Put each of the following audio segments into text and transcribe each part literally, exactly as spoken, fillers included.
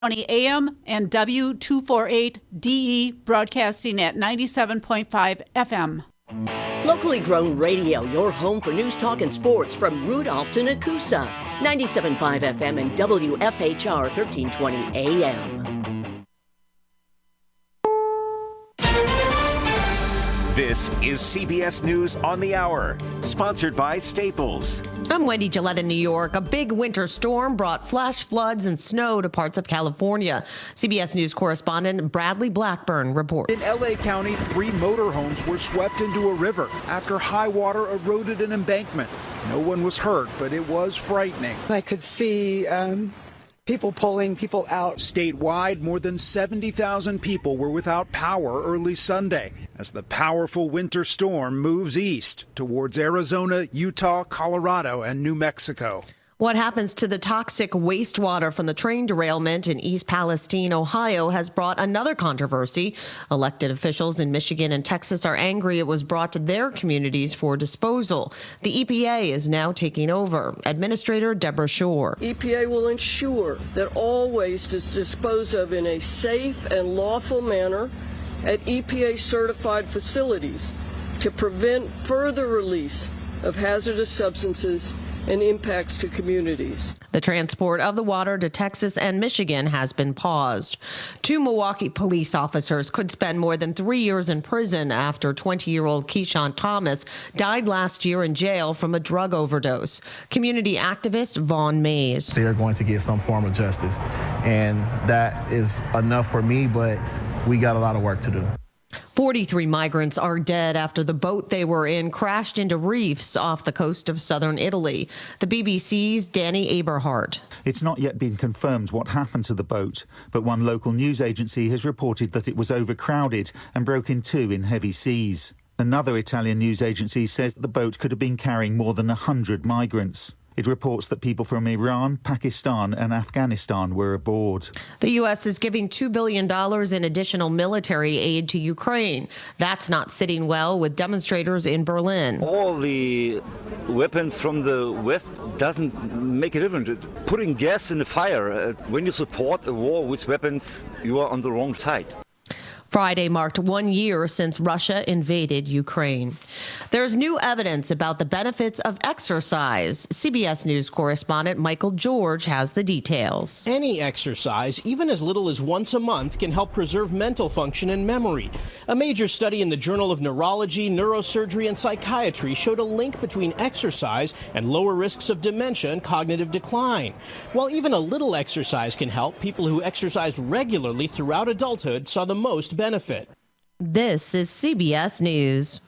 A M and W two forty-eight D E broadcasting at ninety-seven point five F M. Locally grown radio, your home for news, talk, and sports from Rudolph to Nakusa. ninety-seven point five F M and W F H R thirteen twenty A M. This is C B S News on the Hour, sponsored by Staples. I'm Wendy Gillette in New York. A big winter storm brought flash floods and snow to parts of California. C B S News correspondent Bradley Blackburn reports. In L A County, three motorhomes were swept into a river after high water eroded an embankment. No one was hurt, but it was frightening. I could see um, people pulling people out. Statewide, more than seventy thousand people were without power early Sunday as the powerful winter storm moves east towards Arizona, Utah, Colorado, and New Mexico. What happens to the toxic wastewater from the train derailment in East Palestine, Ohio, has brought another controversy. Elected officials in Michigan and Texas are angry it was brought to their communities for disposal. The E P A is now taking over. Administrator Deborah Shore. E P A will ensure that all waste is disposed of in a safe and lawful manner at E P A-certified facilities to prevent further release of hazardous substances and impacts to communities. The transport of the water to Texas and Michigan has been paused. Two Milwaukee police officers could spend more than three years in prison after twenty-year-old Keyshawn Thomas died last year in jail from a drug overdose. Community activist Vaughn Mays. They are going to get some form of justice, and that is enough for me, but we got a lot of work to do. forty-three migrants are dead after the boat they were in crashed into reefs off the coast of southern Italy. The B B C's Danny Aberhart. It's not yet been confirmed what happened to the boat, but one local news agency has reported that it was overcrowded and broke in two in heavy seas. Another Italian news agency says that the boat could have been carrying more than one hundred migrants. It reports that people from Iran, Pakistan and Afghanistan were aboard. The U S is giving two billion dollars in additional military aid to Ukraine. That's not sitting well with demonstrators in Berlin. All the weapons from the West doesn't make a difference. It's putting gas in the fire. When you support a war with weapons, you are on the wrong side. Friday marked one year since Russia invaded Ukraine. There's new evidence about the benefits of exercise. C B S News correspondent Michael George has the details. Any exercise, even as little as once a month, can help preserve mental function and memory. A major study in the Journal of Neurology, Neurosurgery, and Psychiatry showed a link between exercise and lower risks of dementia and cognitive decline. While even a little exercise can help, people who exercised regularly throughout adulthood saw the most benefit. This is C B S News.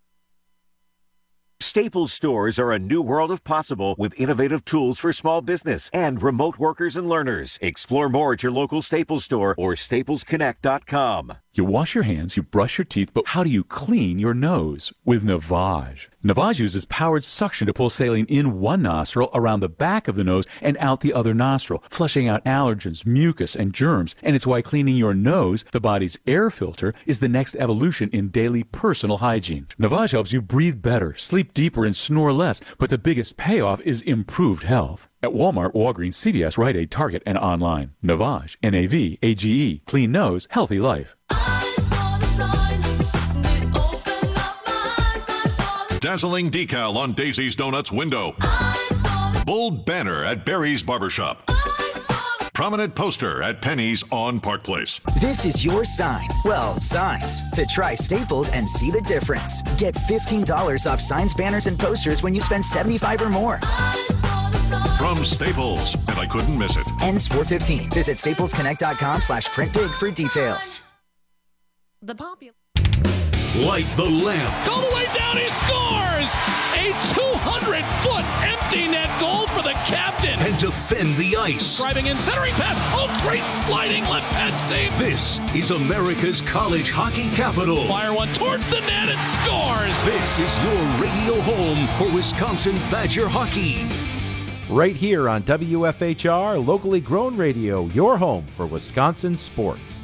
Staples stores are a new world of possible with innovative tools for small business and remote workers and learners. Explore more at your local Staples store or staples connect dot com. You wash your hands, you brush your teeth, but how do you clean your nose? With Navage. Navage uses powered suction to pull saline in one nostril, around the back of the nose, and out the other nostril, flushing out allergens, mucus, and germs. And it's why cleaning your nose, the body's air filter, is the next evolution in daily personal hygiene. Navage helps you breathe better, sleep deeper, and snore less, but the biggest payoff is improved health. At Walmart, Walgreens, C V S, Rite Aid, Target, and online. Navage, N A V A G E. Clean nose, healthy life. Dazzling decal on Daisy's Donuts window. Bold banner at Barry's Barbershop. Prominent poster at Penny's on Park Place. This is your sign. Well, signs. To try Staples and see the difference. Get fifteen dollars off signs, banners, and posters when you spend seventy-five dollars or more. From Staples, and I couldn't miss it. Ends four fifteen. Visit staples connect dot com slash print big for details. The popular. Light the lamp. All the way down, he scores! A two hundred foot empty net goal for the captain. And defend the ice. Driving in, centering pass. Oh, great sliding left pad save. This is America's college hockey capital. Fire one towards the net and scores. This is your radio home for Wisconsin Badger hockey. Right here on W F H R, locally grown radio, your home for Wisconsin sports.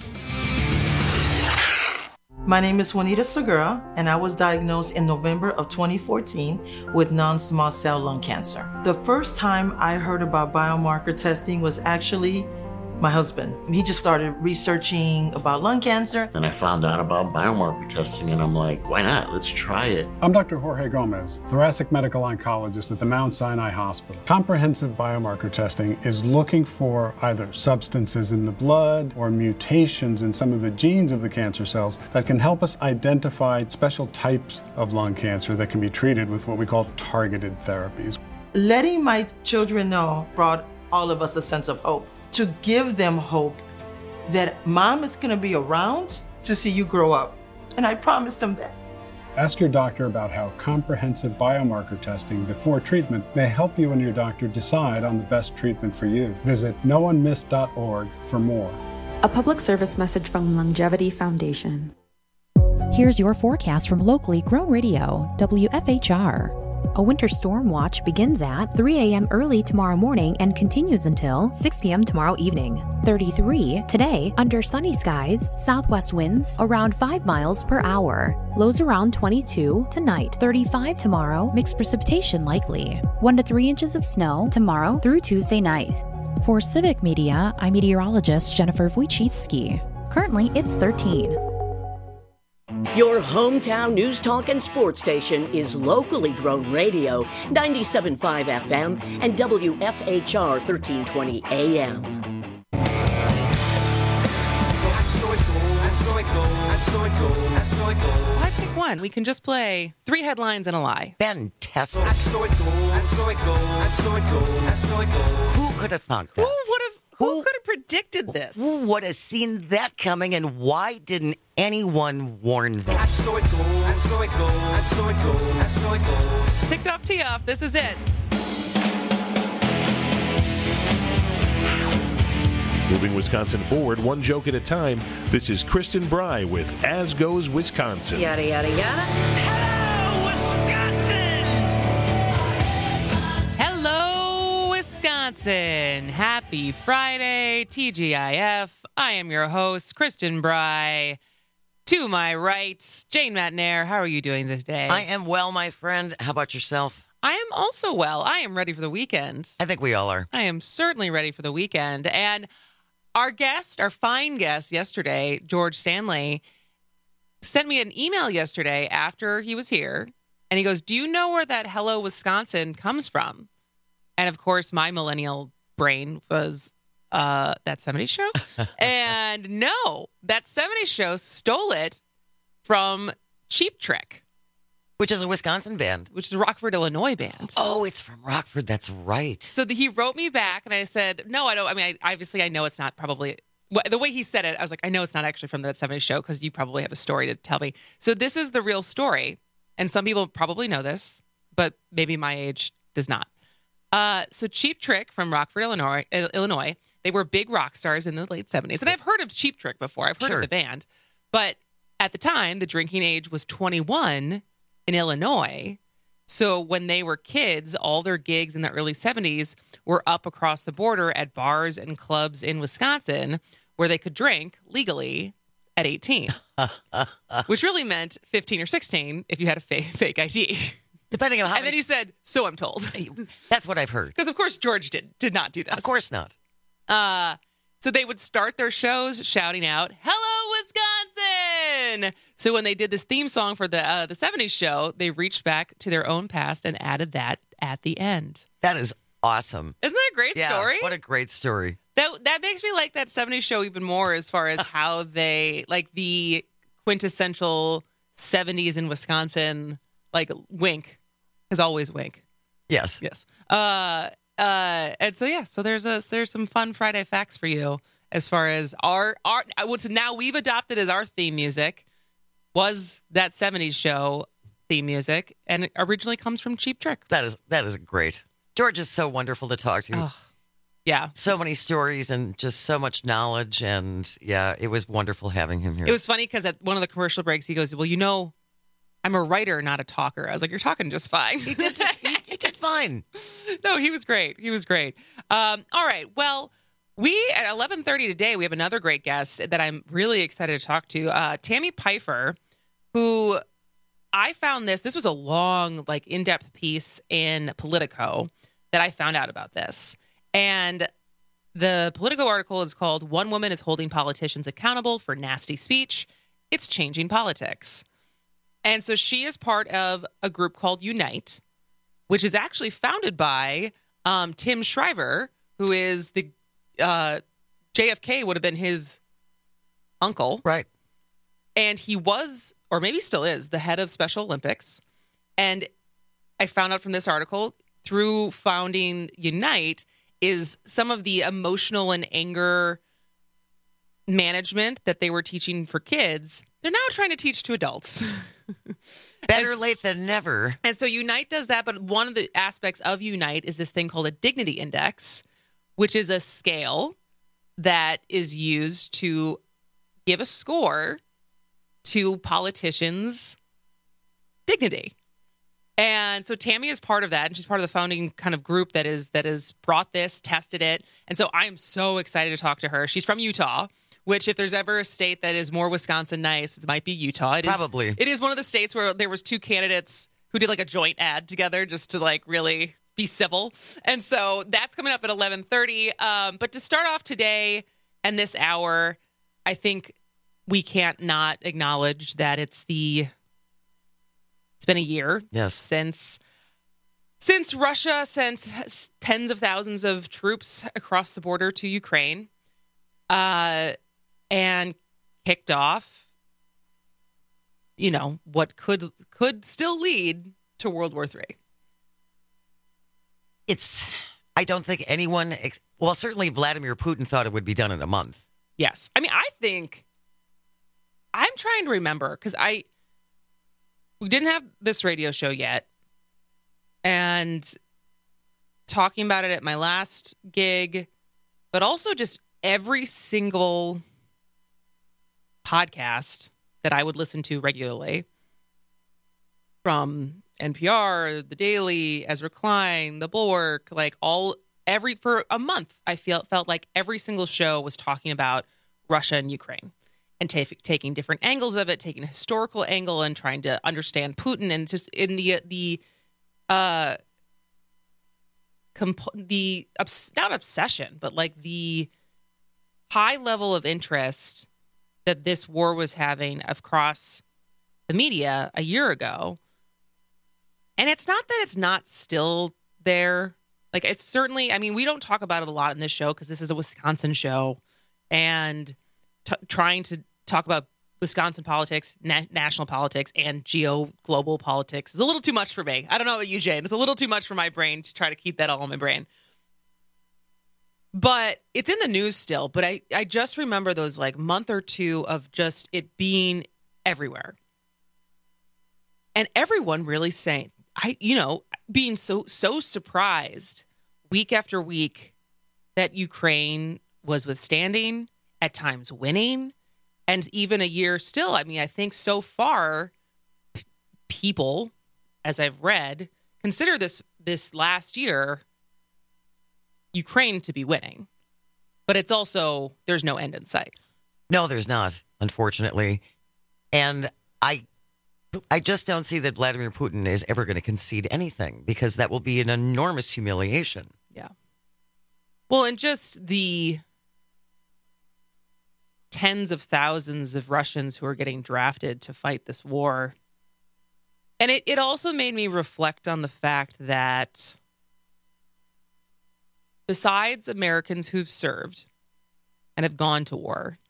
My name is Juanita Segura, and I was diagnosed in November of twenty fourteen with non-small cell lung cancer. The first time I heard about biomarker testing was actually my husband. He just started researching about lung cancer. And I found out about biomarker testing, and I'm like, why not? Let's try it. I'm Doctor Jorge Gomez, thoracic medical oncologist at the Mount Sinai Hospital. Comprehensive biomarker testing is looking for either substances in the blood or mutations in some of the genes of the cancer cells that can help us identify special types of lung cancer that can be treated with what we call targeted therapies. Letting my children know brought all of us a sense of hope. To give them hope that mom is going to be around to see you grow up. And I promised them that. Ask your doctor about how comprehensive biomarker testing before treatment may help you and your doctor decide on the best treatment for you. Visit no one missed dot org for more. A public service message from Longevity Foundation. Here's your forecast from locally grown radio, W F H R. A winter storm watch begins at three a.m. early tomorrow morning and continues until six p.m. tomorrow evening. thirty-three today, under sunny skies, southwest winds around five miles per hour. Lows around twenty-two tonight. thirty-five tomorrow, mixed precipitation likely. one to three inches of snow tomorrow through Tuesday night. For Civic Media, I'm meteorologist Jennifer Wojcicki. Currently, it's thirteen. Your hometown news talk and sports station is locally grown radio, ninety-seven point five F M and W F H R thirteen twenty A M. I pick one. We can just play three headlines and a lie. Fantastic. Who could have thought that? Who would have? Who could have predicted this? Who would have seen that coming, and why didn't anyone warn them? Ticked off, tee off. This is it. Moving Wisconsin forward, one joke at a time. This is Kristen Bry with As Goes Wisconsin. Yada, yada, yada. Hello, Wisconsin! Hello, Wisconsin. Happy Friday, T G I F. I am your host, Kristen Bry. To my right, Jane Matnair. How are you doing this day? I am well, my friend. How about yourself? I am also well. I am ready for the weekend. I think we all are. I am certainly ready for the weekend. And our guest, our fine guest yesterday, George Stanley, sent me an email yesterday after he was here. And he goes, do you know where that Hello Wisconsin comes from? And of course, my millennial brain was uh, that seventies show. And no, that seventies show stole it from Cheap Trick. Which is a Wisconsin band. Which is a Rockford, Illinois band. Oh, it's from Rockford. That's right. So the, he wrote me back, and I said, no, I don't. I mean, I, obviously, I know it's not probably... The way he said it, I was like, I know it's not actually from that seventies show because you probably have a story to tell me. So this is the real story. And some people probably know this, but maybe my age does not. Uh, so Cheap Trick from Rockford, Illinois, Illinois, they were big rock stars in the late seventies. And I've heard of Cheap Trick before. I've heard sure. of the band. But at the time, the drinking age was twenty-one in Illinois. So when they were kids, all their gigs in the early seventies were up across the border at bars and clubs in Wisconsin where they could drink legally at eighteen, which really meant fifteen or sixteen if you had a fake, fake I D. Depending on how And many... then he said, so I'm told. That's what I've heard. Because, of course, George did, did not do this. Of course not. Uh, so they would start their shows shouting out, hello, Wisconsin! So when they did this theme song for the uh, the seventies show, they reached back to their own past and added that at the end. That is awesome. Isn't that a great yeah, story? What a great story. That that makes me like that seventies show even more as far as how they, like the quintessential seventies in Wisconsin, like wink, is always wink. Yes. Yes. Uh, uh, and so, yeah, so there's a there's some fun Friday facts for you as far as our, our what's now we've adopted as our theme music was that seventies show theme music, and it originally comes from Cheap Trick. That is that is great. George is so wonderful to talk to. Oh, yeah. So many stories and just so much knowledge, and yeah, it was wonderful having him here. It was funny because at one of the commercial breaks, he goes, well, you know, I'm a writer, not a talker. I was like, you're talking just fine. He did just, he, he did fine. No, he was great. He was great. Um, all right. Well, we at eleven thirty today, we have another great guest that I'm really excited to talk to. Uh, Tammy Pfeiffer, who I found this, this was a long, like in-depth piece in Politico that I found out about this. And The Politico article is called "One Woman is Holding Politicians Accountable for Nasty Speech. It's Changing Politics." And so she is part of a group called Unite, which is actually founded by um, Tim Shriver, who is the uh, J F K would have been his uncle. Right. And he was, or maybe still is, the head of Special Olympics. And I found out from this article, through founding Unite, is some of the emotional and anger management that they were teaching for kids, they're now trying to teach to adults. Better late than never. And so Unite does that, but one of the aspects of Unite is this thing called a dignity index, which is a scale that is used to give a score to politicians' dignity. And so Tammy is part of that, and she's part of the founding kind of group that is that has brought this, tested it. And so I am so excited to talk to her. She's from Utah, which if there's ever a state that is more Wisconsin nice, it might be Utah. It Probably. Is, it is one of the states where there was two candidates who did like a joint ad together just to like really be civil. And so that's coming up at eleven thirty. Um, but to start off today and this hour, I think we can't not acknowledge that it's the It's been a year yes. since since Russia sent tens of thousands of troops across the border to Ukraine uh, and kicked off, you know, what could could still lead to World War Three. It's, I don't think anyone, ex- well, certainly Vladimir Putin thought it would be done in a month. Yes. I mean, I think, I'm trying to remember, because I, we didn't have this radio show yet. And talking about it at my last gig, but also just every single podcast that I would listen to regularly, from N P R, The Daily, Ezra Klein, The Bulwark, like all, every, for a month, I feel, felt like every single show was talking about Russia and Ukraine. And t- taking different angles of it, taking a historical angle, and trying to understand Putin, and just in the the uh comp- the obs- not obsession, but like the high level of interest that this war was having across the media a year ago. And it's not that it's not still there. Like, it's certainly, I mean, we don't talk about it a lot in this show because this is a Wisconsin show, and t- trying to talk about Wisconsin politics, na- national politics, and geo-global politics is a little too much for me. I don't know about you, Jane. It's a little too much for my brain to try to keep that all in my brain. But it's in the news still. But I, I just remember those like month or two of just it being everywhere. And everyone really saying, I, you know, being so, so surprised week after week that Ukraine was withstanding, at times winning. And even a year still, I mean, I think so far, p- people, as I've read, consider this this last year Ukraine to be winning. But it's also, there's no end in sight. No, there's not, unfortunately. And I I just don't see that Vladimir Putin is ever going to concede anything, because that will be an enormous humiliation. Yeah. Well, and just the tens of thousands of Russians who are getting drafted to fight this war. And it, it also made me reflect on the fact that besides Americans who've served and have gone to war,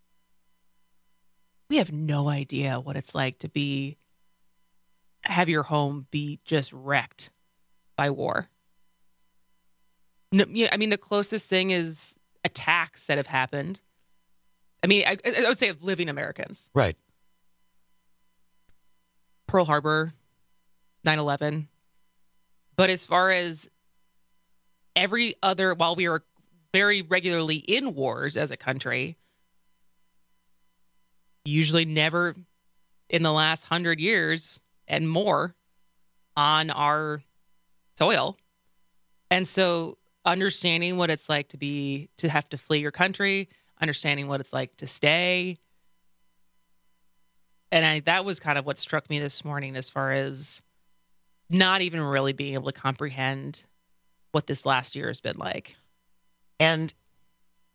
we have no idea what it's like to be, have your home be just wrecked by war. No, yeah, I mean, the closest thing is attacks that have happened. I mean, I, I would say of living Americans. Right. Pearl Harbor, nine eleven. But as far as every other, while we are very regularly in wars as a country, usually never in the last hundred years and more on our soil. And so understanding what it's like to be, to have to flee your country, understanding what it's like to stay. And I, that was kind of what struck me this morning, as far as not even really being able to comprehend what this last year has been like. And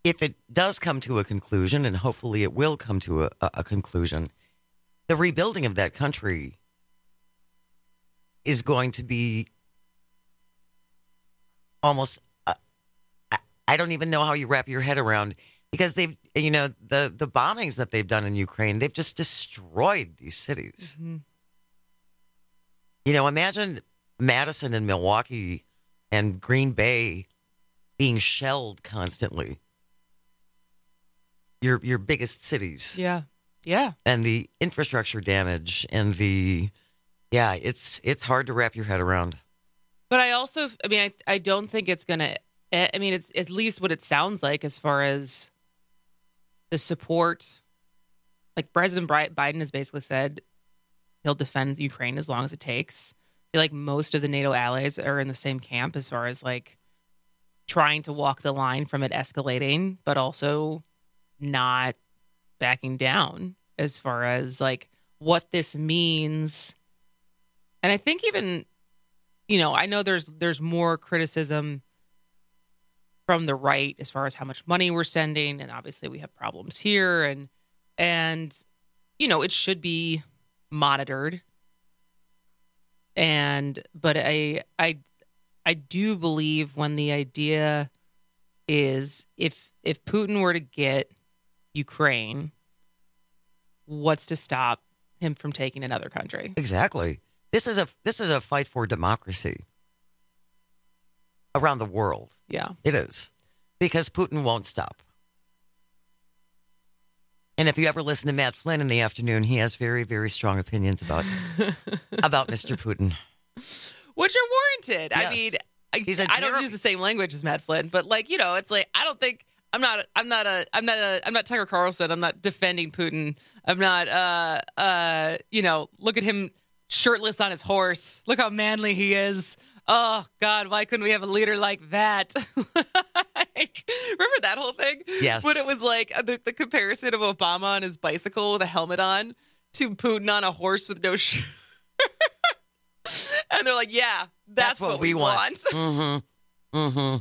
if it does come to a conclusion, and hopefully it will come to a, a conclusion, the rebuilding of that country is going to be almost, uh, I don't even know how you wrap your head around, because they've, you know, the, the bombings that they've done in Ukraine, they've just destroyed these cities. Mm-hmm. You know, imagine Madison and Milwaukee and Green Bay being shelled constantly. Your your biggest cities. Yeah. Yeah. And the infrastructure damage and the, yeah, it's it's hard to wrap your head around. But I also, I mean, I, I don't think it's going to, I mean, it's at least what it sounds like as far as the support. Like President Biden has basically said he'll defend Ukraine as long as it takes. I feel like most of the NATO allies are in the same camp as far as like trying to walk the line from it escalating, but also not backing down as far as like what this means. And I think even, you know, I know there's there's more criticism from the right as far as how much money we're sending, and obviously we have problems here, and and you know, it should be monitored. And but I I I do believe when the idea is if if Putin were to get Ukraine, what's to stop him from taking another country? Exactly. This is a this is a fight for democracy around the world. Yeah. It is. Because Putin won't stop. And if you ever listen to Matt Flynn in the afternoon, he has very, very strong opinions about about Mister Putin. Which are warranted. Yes. I mean, I, He's a I don't terrible- use the same language as Matt Flynn, but like, you know, it's like I don't think I'm not I'm not a I'm not a I'm not Tucker Carlson. I'm not defending Putin. I'm not uh uh you know, look at him shirtless on his horse. Look how manly he is. Oh God, why couldn't we have a leader like that? Like, remember that whole thing? Yes. When it was like uh, the, the comparison of Obama on his bicycle with a helmet on to Putin on a horse with no shirt. And they're like, yeah, that's, That's what what, we we want. want. Mm-hmm. Mm-hmm.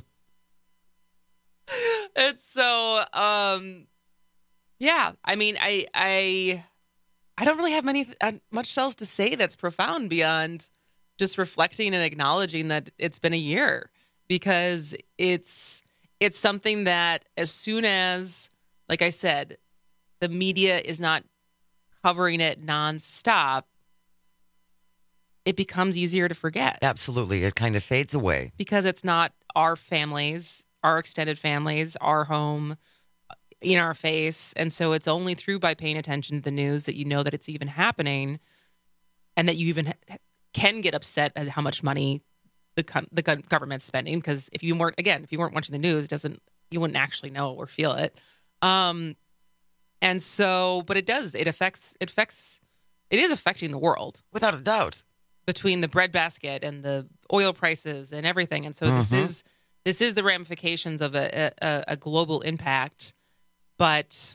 And so, um, yeah, I mean, I, I, I don't really have many uh, much else to say that's profound beyond just reflecting and acknowledging that it's been a year, because it's it's something that as soon as, like I said, the media is not covering it nonstop, it becomes easier to forget. Absolutely. It kind of fades away. Because it's not our families, our extended families, our home in our face. And so it's only through by paying attention to the news that you know that it's even happening, and that you even ha- can get upset at how much money the com- the go- government's spending. Because if you weren't, again, if you weren't watching the news, it doesn't you wouldn't actually know or feel it. Um, and so, but it does. It affects. It affects. It is affecting the world without a doubt. Between the breadbasket and the oil prices and everything, and so mm-hmm. this is this is the ramifications of a, a, a global impact. But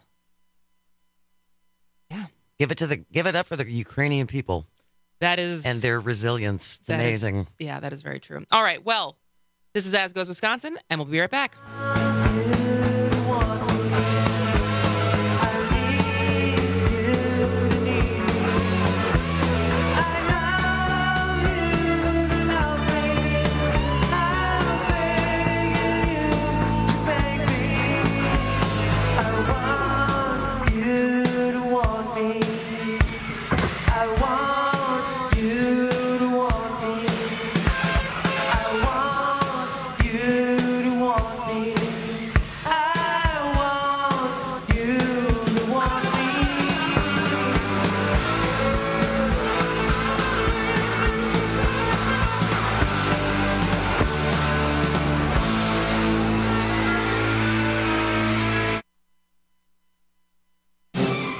yeah, give it to the give it up for the Ukrainian people. That is, and their resilience. It's amazing. Is, yeah, that is very true. All right, well, this is As Goes Wisconsin, and we'll be right back. I want you to want me.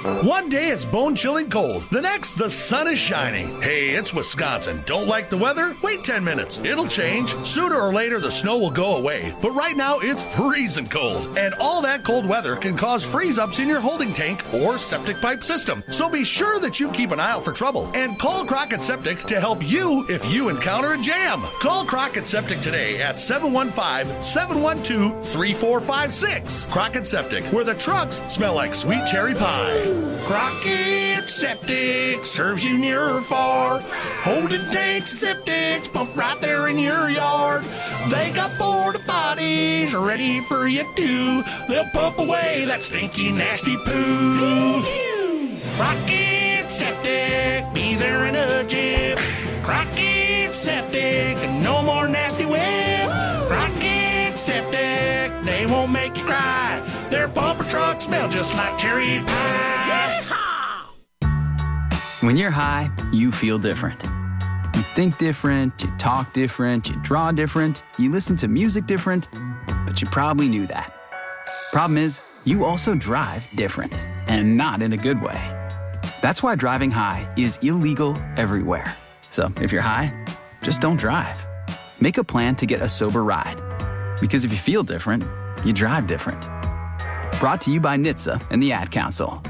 One day it's bone-chilling cold. The next, the sun is shining. Hey, it's Wisconsin. Don't like the weather? Wait ten minutes. It'll change. Sooner or later, the snow will go away. But right now, it's freezing cold. And all that cold weather can cause freeze-ups in your holding tank or septic pipe system. So be sure that you keep an eye out for trouble. And call Crockett Septic to help you if you encounter a jam. Call Crockett Septic today at seven one five, seven one two, three four five six. Crockett Septic, where the trucks smell like sweet cherry pie. Crockett Septic serves you near or far. Holding tanks and septics pump right there in your yard. They got porta potties ready for you too. They'll pump away that stinky, nasty poo. Crockett Septic, be there in a jiff. Crockett Septic, no more nasty whip. Crockett Septic, they won't make you cry. Their bumper trucks smell just like cherry pie. When you're high, you feel different. You think different, you talk different, you draw different, you listen to music different, but you probably knew that. Problem is, you also drive different, and not in a good way. That's why driving high is illegal everywhere. So if you're high, just don't drive. Make a plan to get a sober ride. Because if you feel different, you drive different. Brought to you by N H T S A and the Ad Council.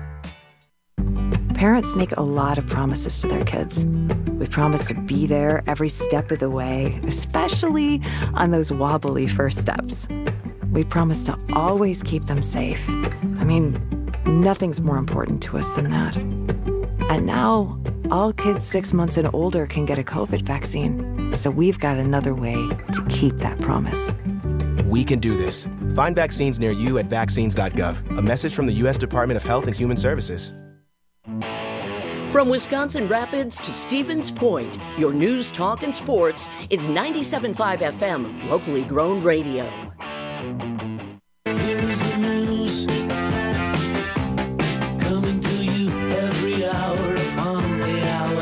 Parents make a lot of promises to their kids. We promise to be there every step of the way, especially on those wobbly first steps. We promise to always keep them safe. I mean, nothing's more important to us than that. And now, all kids six months and older can get a COVID vaccine. So we've got another way to keep that promise. We can do this. Find vaccines near you at vaccines dot gov. A message from the U S Department of Health and Human Services. From Wisconsin Rapids to Stevens Point, your news, talk, and sports is ninety-seven point five F M, locally grown radio. Here's the news, coming to you every hour on the hour.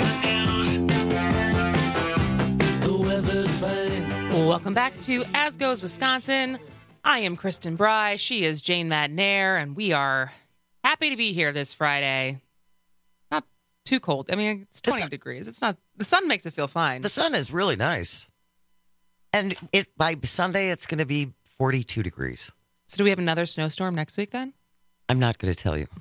The weather's fine. Welcome back to As Goes Wisconsin. I am Kristen Bry. She is Jane Madnair, and we are happy to be here this Friday. Not too cold. I mean, it's twenty degrees. It's not. The sun makes it feel fine. The sun is really nice, and it by Sunday it's going to be forty-two degrees. So, do we have another snowstorm next week then? I'm not going to tell you.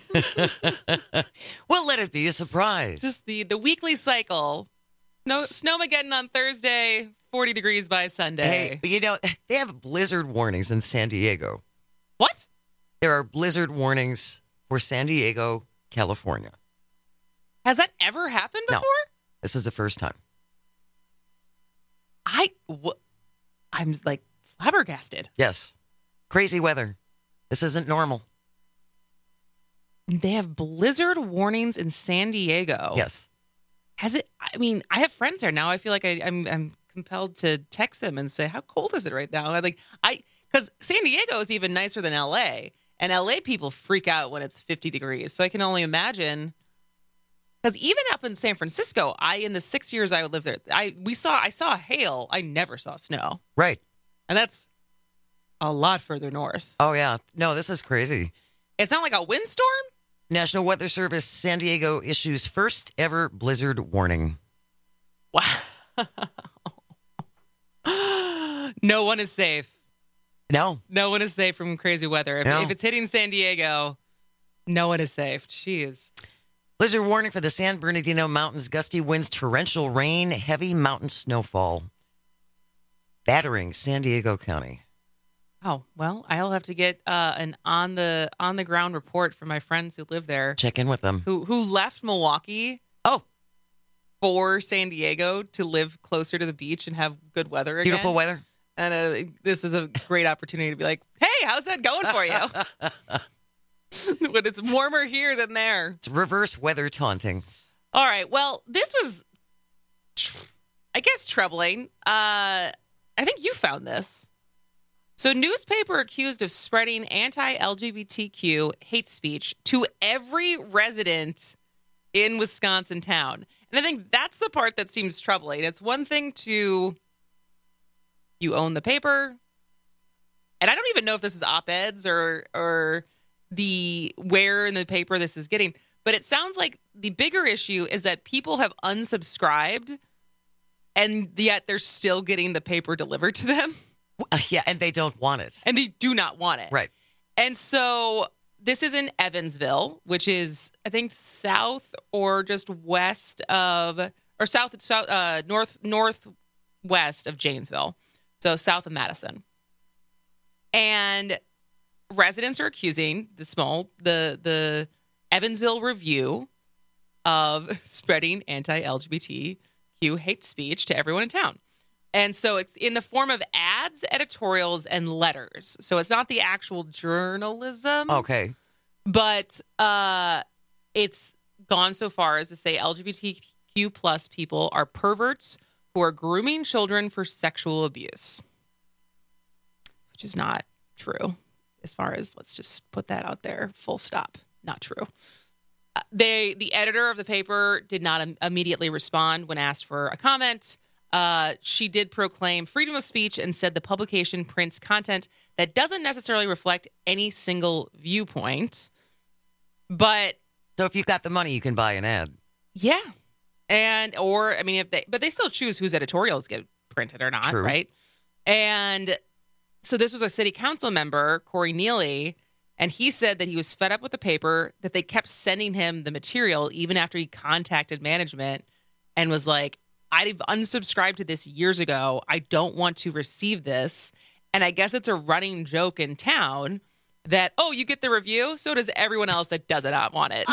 We'll let it be a surprise. Just the the weekly cycle. No snowmageddon on Thursday. forty degrees by Sunday. Hey, you know, they have blizzard warnings in San Diego. What? There are blizzard warnings for San Diego, California. Has that ever happened before? No, this is the first time. I, w- I'm like flabbergasted. Yes. Crazy weather. This isn't normal. They have blizzard warnings in San Diego. Yes. Has it? I mean, I have friends there now. I feel like I, I'm, I'm compelled to text them and say, "How cold is it right now?" I like I because San Diego is even nicer than L A, and L A people freak out when it's fifty degrees. So I can only imagine. Because even up in San Francisco, I in the six years I lived there, I we saw I saw hail. I never saw snow. Right, and that's a lot further north. Oh yeah, no, this is crazy. It's not like a windstorm. National Weather Service San Diego issues first ever blizzard warning. Wow. No one is safe. No. No one is safe from crazy weather. If, No. if it's hitting San Diego, no one is safe. Jeez. Blizzard warning for the San Bernardino Mountains. Gusty winds, torrential rain, heavy mountain snowfall. Battering San Diego County. Oh, well, I'll have to get uh, an on the on the ground report from my friends who live there. Check in with them. Who who left Milwaukee. Oh. For San Diego to live closer to the beach and have good weather again. Beautiful weather. And uh, this is a great opportunity to be like, hey, how's that going for you? When it's warmer here than there. It's reverse weather taunting. All right. Well, this was, I guess, troubling. Uh, I think you found this. So, newspaper accused of spreading anti-L G B T Q hate speech to every resident in Wisconsin town. And I think that's the part that seems troubling. It's one thing to, you own the paper. And I don't even know if this is op-eds or or the where in the paper this is getting. But it sounds like the bigger issue is that people have unsubscribed, and yet they're still getting the paper delivered to them. Uh, yeah, and they don't want it. And they do not want it. Right. And so this is in Evansville, which is, I think, south or just west of, or south, south uh, north, northwest of Janesville. So south of Madison. And residents are accusing the small, the, the Evansville Review of spreading anti-L G B T Q hate speech to everyone in town. And so it's in the form of ads, editorials, and letters. So it's not the actual journalism. Okay. But uh, it's gone so far as to say L G B T Q plus people are perverts who are grooming children for sexual abuse, which is not true. As far as, let's just put that out there, full stop. Not true. Uh, they, the editor of the paper did not im- immediately respond when asked for a comment. Uh, she did proclaim freedom of speech and said the publication prints content that doesn't necessarily reflect any single viewpoint. But so if you've got the money, you can buy an ad. Yeah. And, or, I mean, if they, but they still choose whose editorials get printed or not, True. Right? And so this was a city council member, Corey Neely, and he said that he was fed up with the paper, that they kept sending him the material even after he contacted management and was like, I've unsubscribed to this years ago. I don't want to receive this. And I guess it's a running joke in town that, oh, you get the review, so does everyone else that does not want it.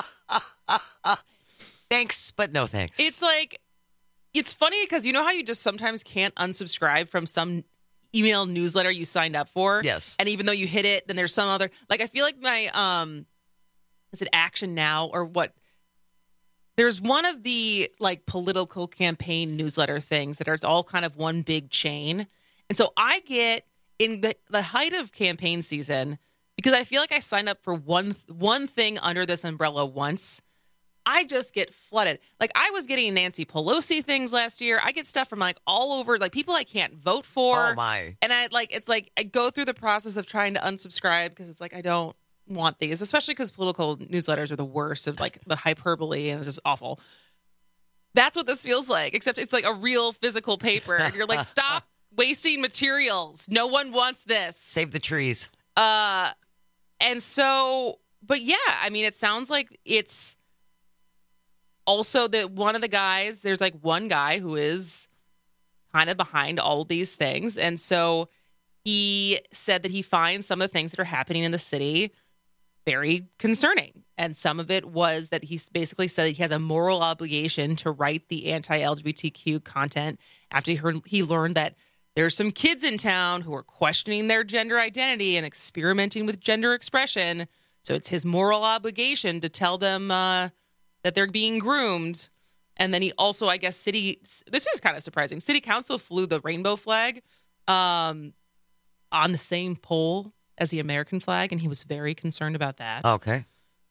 Thanks, but no thanks. It's like, it's funny because you know how you just sometimes can't unsubscribe from some email newsletter you signed up for? Yes. And even though you hit it, then there's some other, like I feel like my, um, is it Action Now or what? There's one of the like political campaign newsletter things that are all kind of one big chain. And so I get in the, the height of campaign season, because I feel like I signed up for one one thing under this umbrella once, I just get flooded. Like I was getting Nancy Pelosi things last year. I get stuff from like all over, like people I can't vote for. Oh my. And I like, it's like I go through the process of trying to unsubscribe because it's like I don't want these, especially because political newsletters are the worst of like the hyperbole and it's just awful. That's what this feels like, except it's like a real physical paper. And you're like, stop wasting materials. No one wants this. Save the trees. Uh, and so, but yeah, I mean, it sounds like it's also that one of the guys, there's like one guy who is kind of behind all these things. And so he said that he finds some of the things that are happening in the city very concerning. And some of it was that he basically said that he has a moral obligation to write the anti-L G B T Q content after he heard, he learned that there's some kids in town who are questioning their gender identity and experimenting with gender expression. So it's his moral obligation to tell them uh, that they're being groomed. And then he also, I guess, city, this is kind of surprising. City council flew the rainbow flag um, on the same pole as the American flag, and he was very concerned about that. Okay.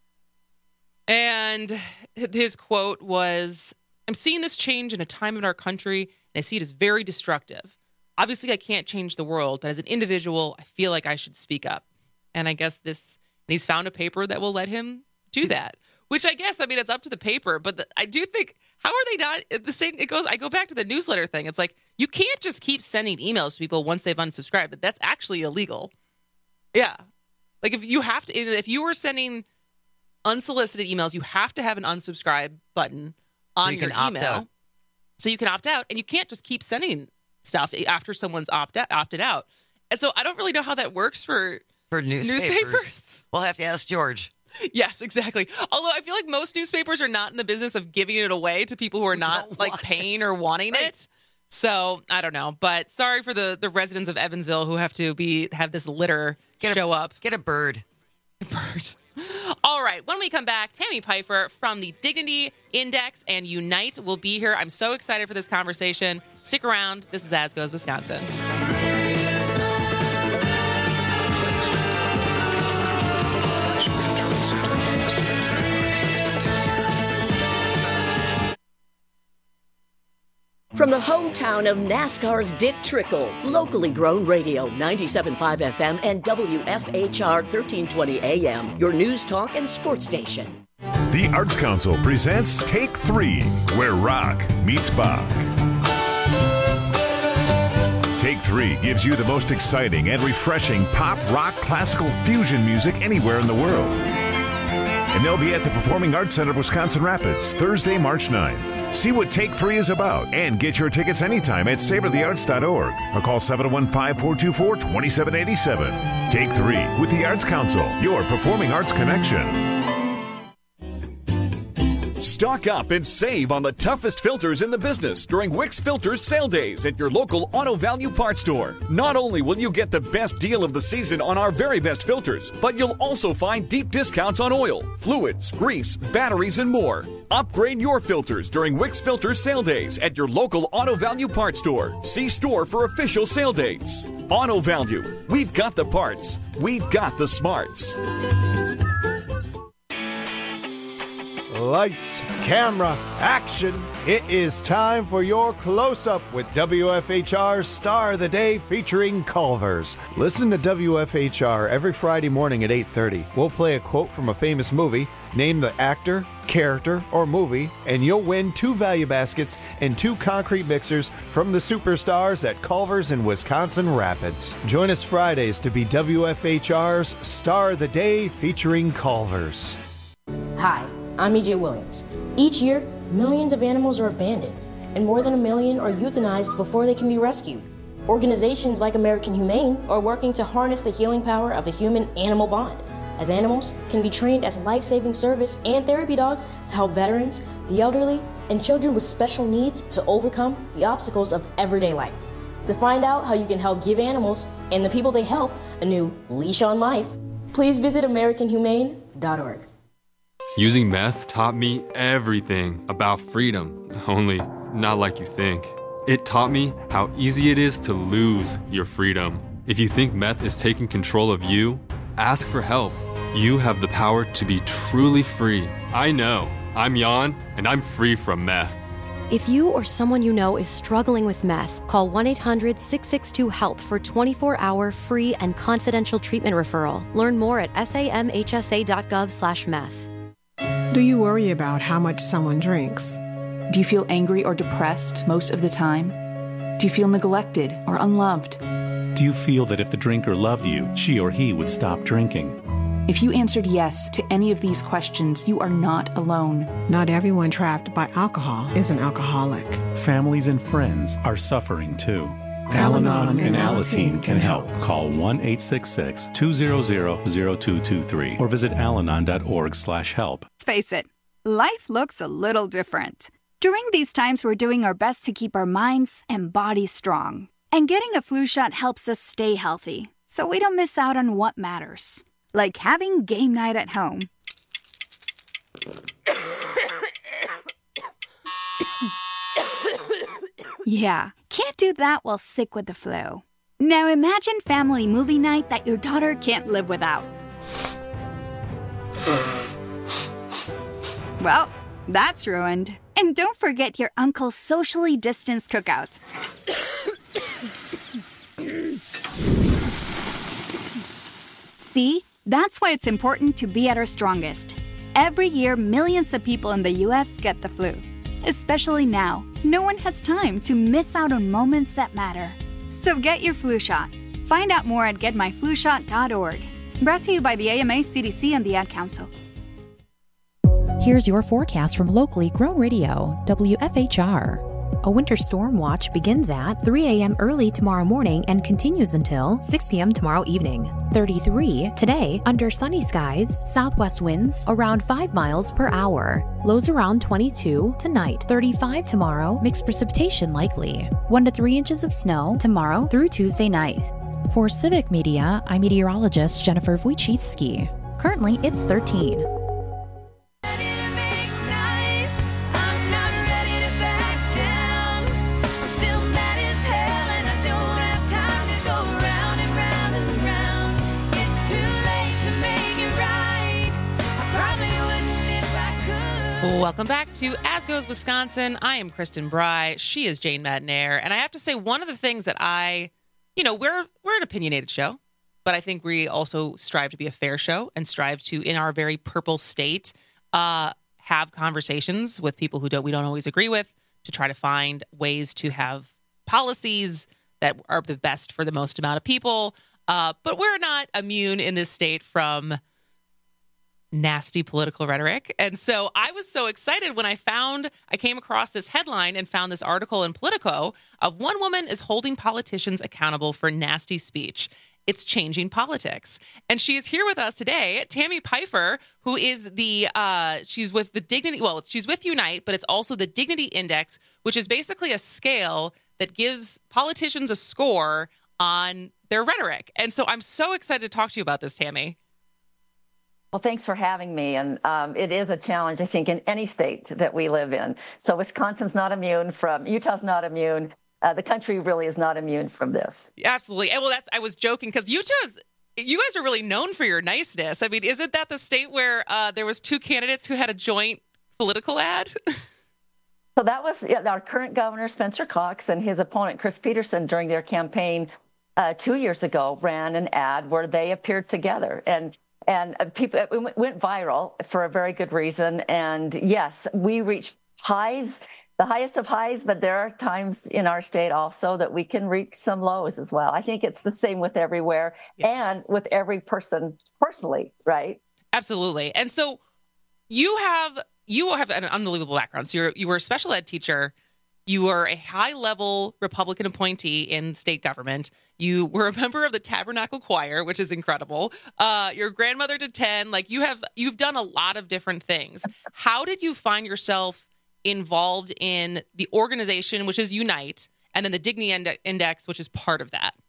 And his quote was, I'm seeing this change in a time in our country, and I see it as very destructive. Obviously, I can't change the world, but as an individual, I feel like I should speak up. And I guess this, and he's found a paper that will let him do that, which I guess, I mean, it's up to the paper, but the, I do think, how are they not the same? It goes, I go back to the newsletter thing. It's like, you can't just keep sending emails to people once they've unsubscribed, but that's actually illegal. Yeah. Like if you have to, if you were sending unsolicited emails, you have to have an unsubscribe button on so you your can opt email. out. So you can opt out, and you can't just keep sending stuff after someone's opt out, opted out. And so I don't really know how that works for, for newspapers. newspapers. We'll have to ask George. Yes, exactly. Although I feel like most newspapers are not in the business of giving it away to people who are not like paying it. or wanting right. it. So I don't know, but sorry for the, the residents of Evansville who have to be have this litter get show a, up. Get a bird. A bird. All right. When we come back, Tammy Pfeiffer from the Dignity Index and Unite will be here. I'm so excited for this conversation. Stick around. This is As Goes Wisconsin. From the hometown of NASCAR's Dick Trickle, locally grown radio, ninety-seven point five F M and W F H R thirteen twenty A M, your news talk and sports station. The Arts Council presents Take Three, where rock meets Bach. Take Three gives you the most exciting and refreshing pop, rock, classical, fusion music anywhere in the world. And they'll be at the Performing Arts Center of Wisconsin Rapids, Thursday, March ninth. See what Take Three is about and get your tickets anytime at savor the arts dot org or call seven oh one, five four two four, two seven eight seven. Take Three with the Arts Council, your performing arts connection. Stock up and save on the toughest filters in the business during Wix Filters sale days at your local Auto Value Parts store. Not only will you get the best deal of the season on our very best filters, but you'll also find deep discounts on oil, fluids, grease, batteries, and more. Upgrade your filters during Wix Filters sale days at your local Auto Value Parts store. See store for official sale dates. Auto Value. We've got the parts. We've got the smarts. Lights, camera, action. It is time for your close-up with W F H R's Star of the Day featuring Culver's. Listen to W F H R every Friday morning at eight thirty. We'll play a quote from a famous movie, name the actor, character, or movie, and you'll win two value baskets and two concrete mixers from the superstars at Culver's in Wisconsin Rapids. Join us Fridays to be W F H R's Star of the Day featuring Culver's. Hi, I'm E J Williams. Each year, millions of animals are abandoned, and more than a million are euthanized before they can be rescued. Organizations like American Humane are working to harness the healing power of the human-animal bond, as animals can be trained as life-saving service and therapy dogs to help veterans, the elderly, and children with special needs to overcome the obstacles of everyday life. To find out how you can help give animals and the people they help a new leash on life, please visit American Humane dot org. Using meth taught me everything about freedom, only not like you think. It taught me how easy it is to lose your freedom. If you think meth is taking control of you, ask for help. You have the power to be truly free. I know. I'm Jan, and I'm free from meth. If you or someone you know is struggling with meth, call one eight hundred, six six two, HELP for twenty-four hour free and confidential treatment referral. Learn more at samhsa dot gov slash meth. Do you worry about how much someone drinks? Do you feel angry or depressed most of the time? Do you feel neglected or unloved? Do you feel that if the drinker loved you, she or he would stop drinking? If you answered yes to any of these questions, you are not alone. Not everyone trapped by alcohol is an alcoholic. Families and friends are suffering too. Al-Anon and Alateen can help. Call one eight six six, two hundred, zero two two three or visit alanon dot org slash help. Let's face it, life looks a little different. During these times, we're doing our best to keep our minds and bodies strong. And getting a flu shot helps us stay healthy, so we don't miss out on what matters. Like having game night at home. Yeah, can't do that while sick with the flu. Now imagine family movie night that your daughter can't live without. Well, that's ruined. And don't forget your uncle's socially distanced cookout. See? That's why it's important to be at our strongest. Every year, millions of people in the U S get the flu. Especially now, no one has time to miss out on moments that matter. So get your flu shot. Find out more at get my flu shot dot org. Brought to you by the A M A, C D C, and the Ad Council. Here's your forecast from locally grown radio, W F H R. A winter storm watch begins at three a.m. early tomorrow morning and continues until six p.m. tomorrow evening. thirty-three today, under sunny skies, southwest winds around five miles per hour. Lows around twenty-two tonight. thirty-five tomorrow, mixed precipitation likely. one to three inches of snow tomorrow through Tuesday night. For Civic Media, I'm meteorologist Jennifer Wojcicki. Currently, it's thirteen. Welcome back to As Goes Wisconsin. I am Kristen Bry. She is Jane Madnair. And I have to say, one of the things that I, you know, we're we're an opinionated show, but I think we also strive to be a fair show and strive to, in our very purple state, uh, have conversations with people who don't we don't always agree with, to try to find ways to have policies that are the best for the most amount of people. Uh, but we're not immune in this state from nasty political rhetoric. And so I was so excited when I found, I came across this headline and found this article in Politico of one woman is holding politicians accountable for nasty speech. It's changing politics. And she is here with us today, Tammy Pfeiffer, who is the, uh, she's with the Dignity, well, she's with Unite, but it's also the Dignity Index, which is basically a scale that gives politicians a score on their rhetoric. And so I'm so excited to talk to you about this, Tammy. Well, thanks for having me. And um, it is a challenge, I think, in any state that we live in. So Wisconsin's not immune from, Utah's not immune. Uh, the country really is not immune from this. Absolutely. And well, that's, I was joking because Utah's, you guys are really known for your niceness. I mean, isn't that the state where uh, there was two candidates who had a joint political ad? So that was yeah, our current governor, Spencer Cox, and his opponent, Chris Peterson, during their campaign uh, two years ago, ran an ad where they appeared together. And And people, it went viral for a very good reason. And yes, we reach highs, the highest of highs, but there are times in our state also that we can reach some lows as well. I think it's the same with everywhere and with every person personally, right? Absolutely. And so you have you have an unbelievable background. So you're, you were a special ed teacher. You were a high-level Republican appointee in state government. You were a member of the Tabernacle Choir, which is incredible. Uh, your grandmother did ten. Like you have, you've done a lot of different things. How did you find yourself involved in the organization, which is Unite, and then the Dignity Index, which is part of that?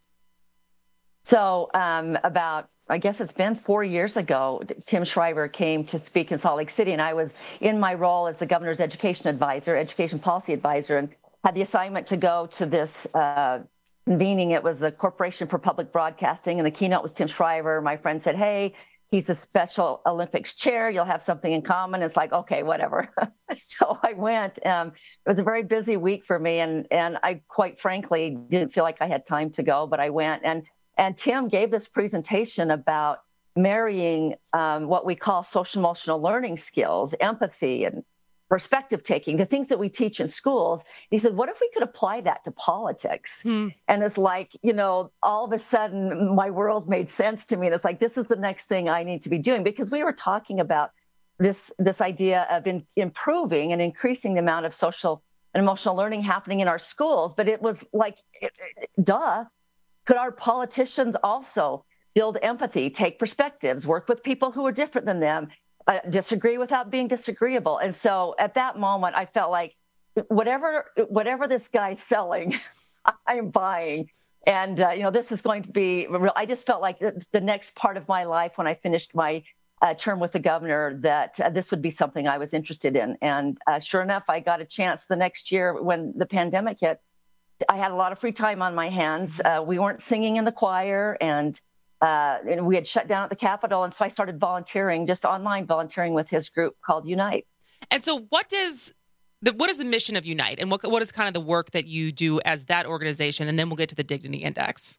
So um, about, I guess it's been four years ago, Tim Shriver came to speak in Salt Lake City, and I was in my role as the governor's education advisor, education policy advisor, and had the assignment to go to this uh, convening. It was the Corporation for Public Broadcasting, and the keynote was Tim Shriver. My friend said, hey, he's the Special Olympics chair. You'll have something in common. It's like, okay, whatever. So I went. Um, it was a very busy week for me, and and I quite frankly didn't feel like I had time to go, but I went. And And Tim gave this presentation about marrying um, what we call social emotional learning skills, empathy and perspective taking, the things that we teach in schools. He said, what if we could apply that to politics? Hmm. And it's like, you know, all of a sudden my world made sense to me. And it's like, this is the next thing I need to be doing, because we were talking about this, this idea of in, improving and increasing the amount of social and emotional learning happening in our schools. But it was like, it, it, duh. Could our politicians also build empathy, take perspectives, work with people who are different than them, uh, disagree without being disagreeable? And so at that moment, I felt like whatever whatever this guy's selling, I am buying. And, uh, you know, this is going to be real. I just felt like the, the next part of my life when I finished my uh, term with the governor, that uh, this would be something I was interested in. And uh, sure enough, I got a chance the next year when the pandemic hit. I had a lot of free time on my hands. Uh, we weren't singing in the choir, and, uh, and we had shut down at the Capitol. And so I started volunteering, just online volunteering with his group called Unite. And so what does the, what is the mission of Unite, and what what is kind of the work that you do as that organization? And then we'll get to the Dignity Index.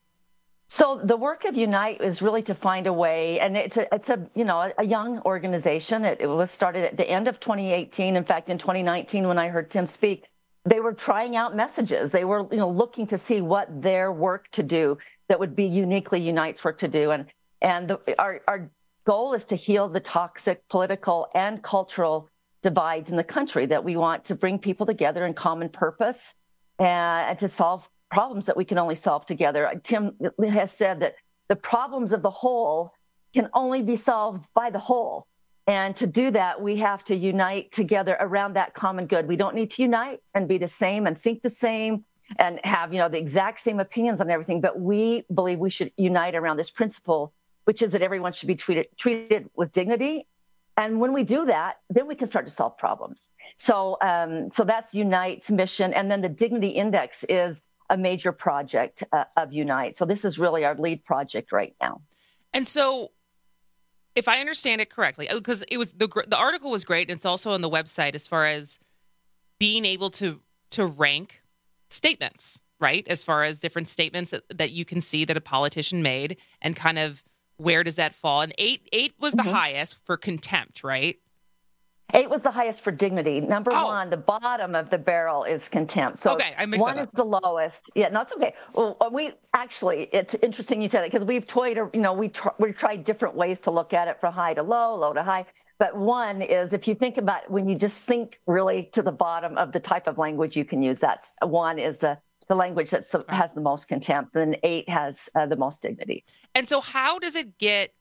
So the work of Unite is really to find a way, and it's a, it's a you know, a young organization. It, it was started at the end of twenty eighteen. In fact, in twenty nineteen, when I heard Tim speak, they were trying out messages. They were, you know, looking to see what their work to do that would be uniquely Unite's work to do. And and the, our our goal is to heal the toxic political and cultural divides in the country, that we want to bring people together in common purpose and, and to solve problems that we can only solve together. Tim has said that the problems of the whole can only be solved by the whole. And to do that, we have to unite together around that common good. We don't need to unite and be the same and think the same and have, you know, the exact same opinions on everything. But we believe we should unite around this principle, which is that everyone should be treated treated with dignity. And when we do that, then we can start to solve problems. So, um, so that's Unite's mission. And then the Dignity Index is a major project uh, of Unite. So this is really our lead project right now. And so if I understand it correctly, because it was the the article was great, and it's also on the website as far as being able to to rank statements, right? As far as different statements that, that you can see that a politician made, and kind of where does that fall? And eight eight was the mm-hmm. highest for contempt, right? Eight was the highest for dignity. Number oh. one, the bottom of the barrel is contempt. So okay, I mixed one that up. is the lowest. Yeah, no, it's okay. Well, we actually, it's interesting you said that because we've toyed, you know, we tr- we tried different ways to look at it from high to low, low to high. But one is if you think about when you just sink really to the bottom of the type of language you can use, that's one is the the language that right. has the most contempt, and eight has uh, the most dignity. And so, how does it get?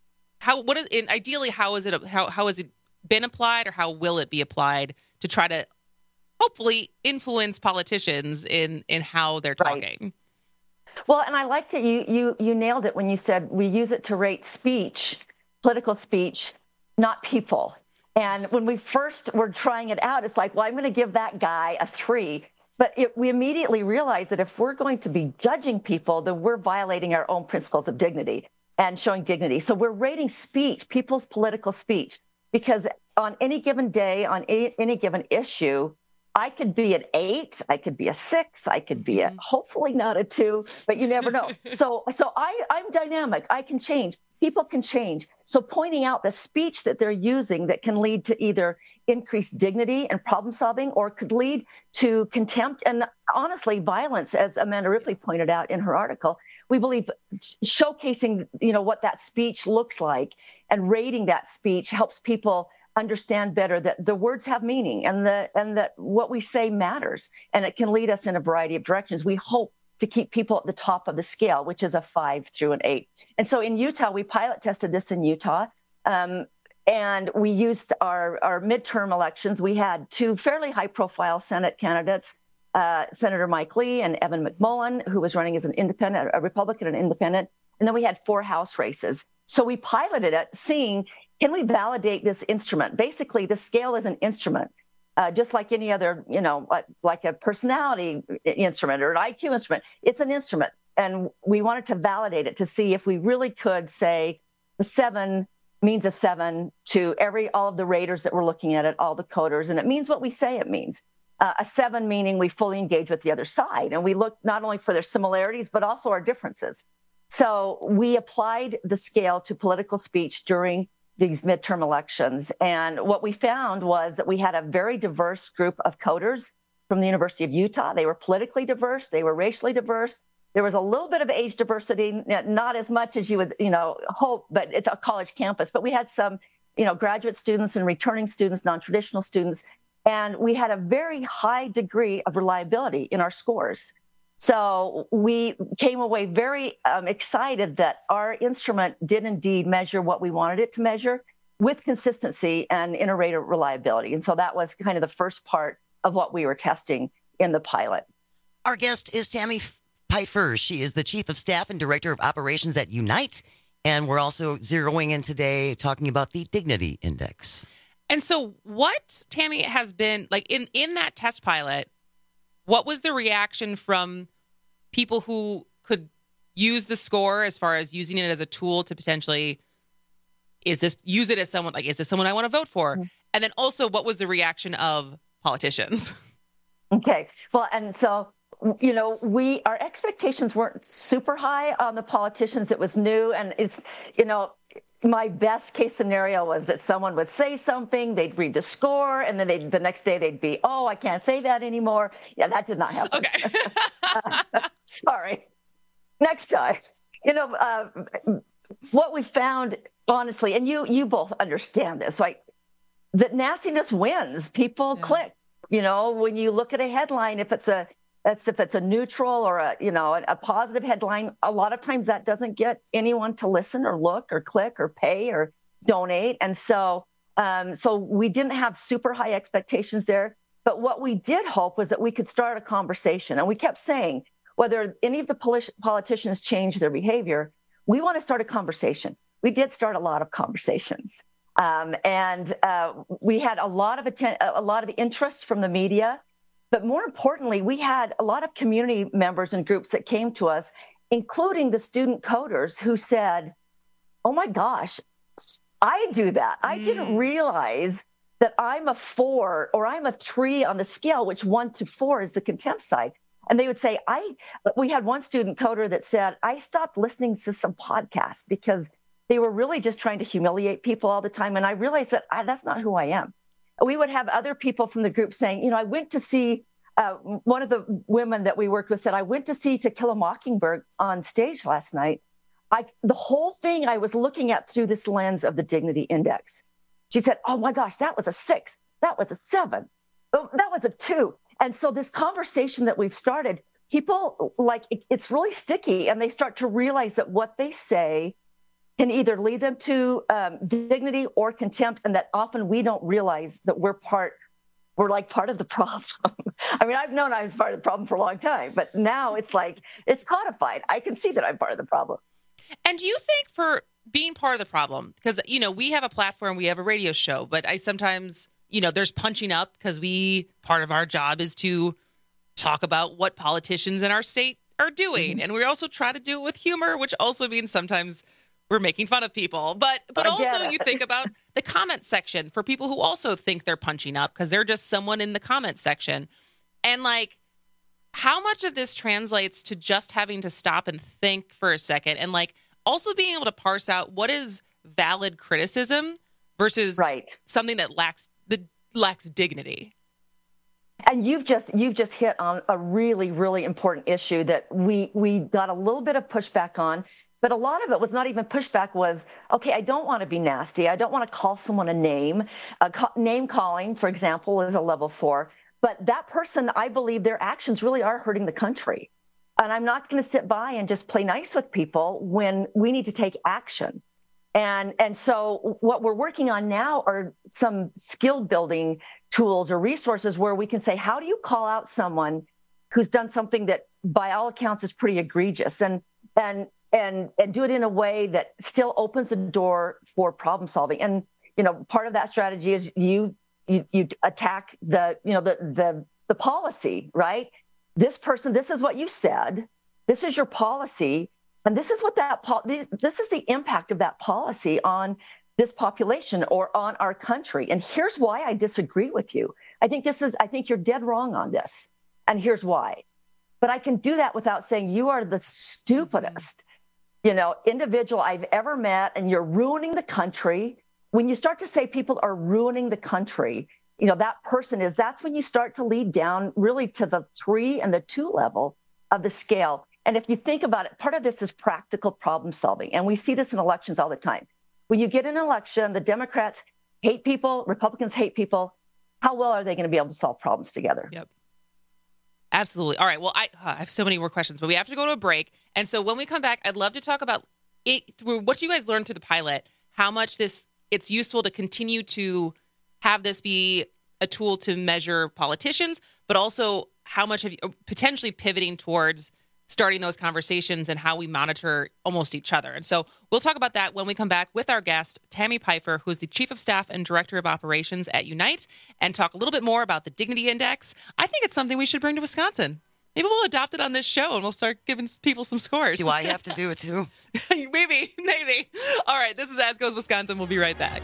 How what is? And ideally, how is it? How how is it? been applied, or how will it be applied to try to hopefully influence politicians in in how they're talking? Right. Well, and I liked it. You you you nailed it when you said we use it to rate speech, political speech, not people. And when we first were trying it out, it's like, well, I'm going to give that guy a three. But it, we immediately realized that if we're going to be judging people, then we're violating our own principles of dignity and showing dignity. So we're rating speech, people's political speech. Because on any given day, on a, any given issue, I could be an eight, I could be a six, I could be a hopefully not a two, but you never know. so so I, I'm dynamic. I can change. People can change. So pointing out the speech that they're using that can lead to either increased dignity and problem solving, or could lead to contempt and honestly violence, as Amanda Ripley pointed out in her article. We believe showcasing, you know, what that speech looks like and rating that speech helps people understand better that the words have meaning and the and that what we say matters, and it can lead us in a variety of directions. We hope to keep people at the top of the scale, which is a five through an eight. And so in Utah, we pilot tested this in Utah, um, and we used our our midterm elections. We had two fairly high-profile Senate candidates. Uh, Senator Mike Lee and Evan McMullen, who was running as an independent, a Republican and independent. And then we had four House races. So we piloted it, seeing, can we validate this instrument? Basically, the scale is an instrument, uh, just like any other, you know, like a personality instrument or an I Q instrument. It's an instrument. And we wanted to validate it to see if we really could say the seven means a seven to every, all of the raters that were looking at it, all the coders. And it means what we say it means. Uh, a seven meaning we fully engage with the other side. And we look not only for their similarities, but also our differences. So we applied the scale to political speech during these midterm elections. And what we found was that we had a very diverse group of coders from the University of Utah. They were politically diverse. They were racially diverse. There was a little bit of age diversity, not as much as you would, you know, hope, but it's a college campus. But we had some, you know, graduate students and returning students, non-traditional students. And we had a very high degree of reliability in our scores. So we came away very um, excited that our instrument did indeed measure what we wanted it to measure with consistency and inter-rater reliability. And so that was kind of the first part of what we were testing in the pilot. Our guest is Tammy Pfeiffer. She is the Chief of Staff and Director of Operations at Unite. And we're also zeroing in today talking about the Dignity Index. And so what, Tammy, has been, like, in, in that test pilot, what was the reaction from people who could use the score as far as using it as a tool to potentially, is this, use it as someone, like, is this someone I want to vote for? Mm-hmm. And then also, what was the reaction of politicians? Okay. Well, and so, you know, we, our expectations weren't super high on the politicians. It was new. And it's, you know, my best case scenario was that someone would say something, they'd read the score, and then they'd, the next day they'd be, oh, I can't say that anymore. Yeah, that did not happen. Okay. uh, sorry. Next time. You know, uh, what we found, honestly, and you you both understand this, like, that nastiness wins. People yeah. click. You know, when you look at a headline, if it's a That's if it's a neutral or a, you know, a, a positive headline, a lot of times that doesn't get anyone to listen or look or click or pay or donate. And so, um, so we didn't have super high expectations there. But what we did hope was that we could start a conversation. And we kept saying, whether any of the polit- politicians change their behavior, we want to start a conversation. We did start a lot of conversations. Um, and uh, we had a lot of atten- a lot of interest from the media. But more importantly, we had a lot of community members and groups that came to us, including the student coders, who said, oh my gosh, I do that. I mm. didn't realize that I'm a four or I'm a three on the scale, which one to four is the contempt side. And they would say, I, we had one student coder that said, I stopped listening to some podcasts because they were really just trying to humiliate people all the time. And I realized that I, that's not who I am. We would have other people from the group saying, you know, I went to see, uh, one of the women that we worked with said, I went to see To Kill a Mockingbird on stage last night. I, the whole thing I was looking at through this lens of the Dignity Index. She said, oh my gosh, that was a six. That was a seven. Oh, that was a two. And so this conversation that we've started, people like, it, it's really sticky, and they start to realize that what they say can either lead them to um, dignity or contempt, and that often we don't realize that we're part, we're like part of the problem. I mean, I've known I was part of the problem for a long time, but now it's like, it's codified. I can see that I'm part of the problem. And do you think for being part of the problem, because, you know, we have a platform, we have a radio show, but I sometimes, you know, there's punching up because we, part of our job is to talk about what politicians in our state are doing. Mm-hmm. And we also try to do it with humor, which also means sometimes we're making fun of people. But but also you think about the comment section for people who also think they're punching up because they're just someone in the comment section. And like, how much of this translates to just having to stop and think for a second, and like also being able to parse out what is valid criticism versus right. something that lacks the lacks dignity. And you've just you've just hit on a really, really important issue that we we got a little bit of pushback on, but a lot of it was not even pushback. Was okay, I don't want to be nasty. I don't want to call someone a name. Uh, ca- name calling, for example, is a level four. But that person, I believe their actions really are hurting the country. And I'm not going to sit by and just play nice with people when we need to take action. And, and so what we're working on now are some skill building tools or resources where we can say, how do you call out someone who's done something that by all accounts is pretty egregious, and, and, and, and do it in a way that still opens the door for problem solving. And, you know, part of that strategy is you You, you attack the, you know, the, the, the policy, right? This person, this is what you said. This is your policy. And this is what that, po- this is the impact of that policy on this population or on our country. And here's why I disagree with you. I think this is, I think you're dead wrong on this. And here's why. But I can do that without saying you are the stupidest, you know, individual I've ever met, and you're ruining the country. When you start to say people are ruining the country, you know, that person is, that's when you start to lead down really to the three and the two level of the scale. And if you think about it, part of this is practical problem solving. And we see this in elections all the time. When you get an election, the Democrats hate people, Republicans hate people. How well are they going to be able to solve problems together? Yep. Absolutely. All right. Well, I, uh, I have so many more questions, but we have to go to a break. And so when we come back, I'd love to talk about it through what you guys learned through the pilot, how much this it's useful to continue to have this be a tool to measure politicians, but also how much have you potentially pivoting towards starting those conversations and how we monitor almost each other. And so we'll talk about that when we come back with our guest, Tammy Pfeiffer, who's the Chief of Staff and Director of Operations at Unite, and talk a little bit more about the Dignity Index. I think it's something we should bring to Wisconsin. Maybe we'll adopt it on this show and we'll start giving people some scores. Do I have to do it too? maybe, maybe. All right, this is As Goes Wisconsin. We'll be right back.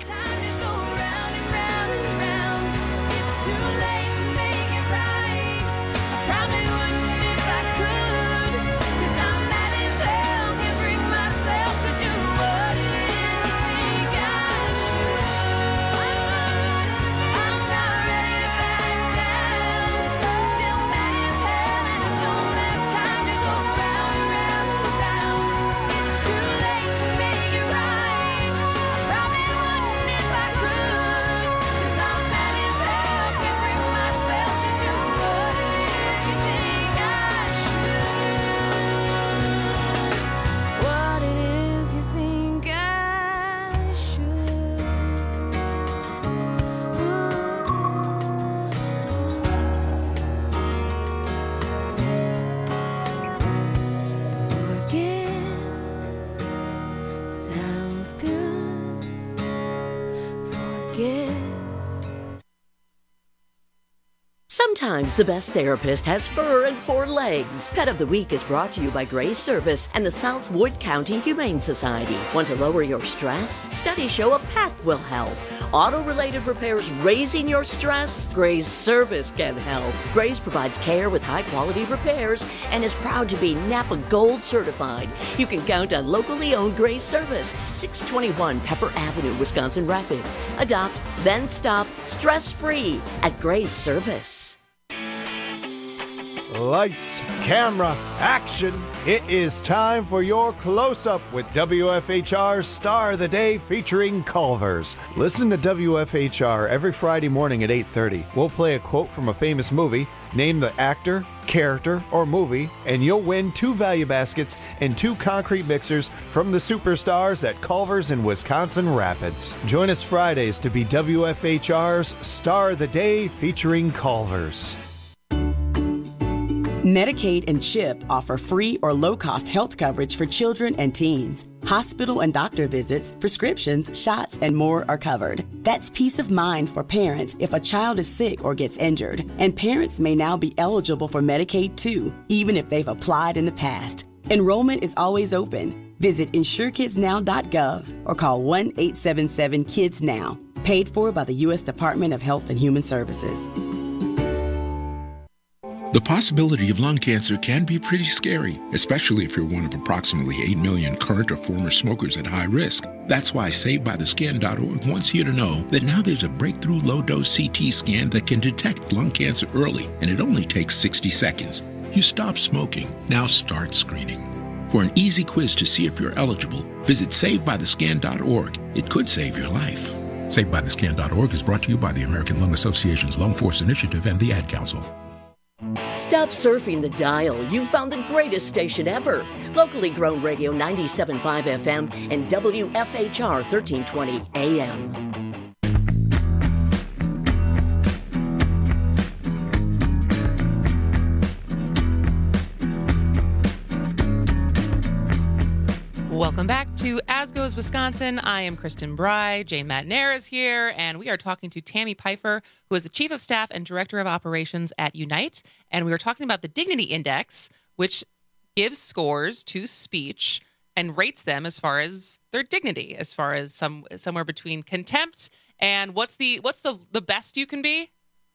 Sometimes the best therapist has fur and four legs. Pet of the Week is brought to you by Gray's Service and the South Wood County Humane Society. Want to lower your stress? Studies show a pet will help. Auto-related repairs raising your stress? Gray's Service can help. Gray's provides care with high-quality repairs and is proud to be Napa Gold certified. You can count on locally owned Gray's Service, six twenty-one Pepper Avenue, Wisconsin Rapids. Adopt, then stop, stress-free at Gray's Service. Lights, camera, action. It is time for your close-up with W F H R's Star of the Day featuring Culver's. Listen to W F H R every Friday morning at eight thirty. We'll play a quote from a famous movie, name the actor, character, or movie, and you'll win two value baskets and two concrete mixers from the superstars at Culver's in Wisconsin Rapids. Join us Fridays to be W F H R's Star of the Day featuring Culver's. Medicaid and CHIP offer free or low-cost health coverage for children and teens. Hospital and doctor visits, prescriptions, shots, and more are covered. That's peace of mind for parents if a child is sick or gets injured. And parents may now be eligible for Medicaid too, even if they've applied in the past. Enrollment is always open. Visit insure kids now dot gov or call one eight seven seven kids now. Paid for by the U S Department of Health and Human Services. The possibility of lung cancer can be pretty scary, especially if you're one of approximately eight million current or former smokers at high risk. That's why Saved By The Scan dot org wants you to know that now there's a breakthrough low-dose C T scan that can detect lung cancer early, and it only takes sixty seconds. You stop smoking, now start screening. For an easy quiz to see if you're eligible, visit Saved By The Scan dot org. It could save your life. Saved By The Scan dot org is brought to you by the American Lung Association's Lung Force Initiative and the Ad Council. Stop surfing the dial. You've found the greatest station ever. Locally grown radio ninety-seven point five F M and W F H R thirteen twenty A M. Welcome back to As Goes Wisconsin. I am Kristen Bry. Jane Matnair is here, and we are talking to Tammy Pfeiffer, who is the Chief of Staff and Director of Operations at Unite. And we were talking about the Dignity Index, which gives scores to speech and rates them as far as their dignity, as far as some somewhere between contempt and what's the what's the, the best you can be?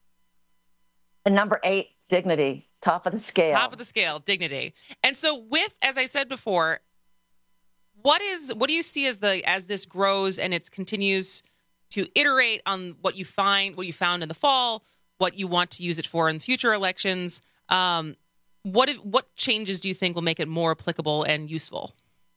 And number eight, dignity, top of the scale. Top of the scale, dignity. And so with, as I said before, What is what do you see as the as this grows and it continues to iterate on what you find, what you found in the fall, what you want to use it for in future elections? Um, what what changes do you think will make it more applicable and useful?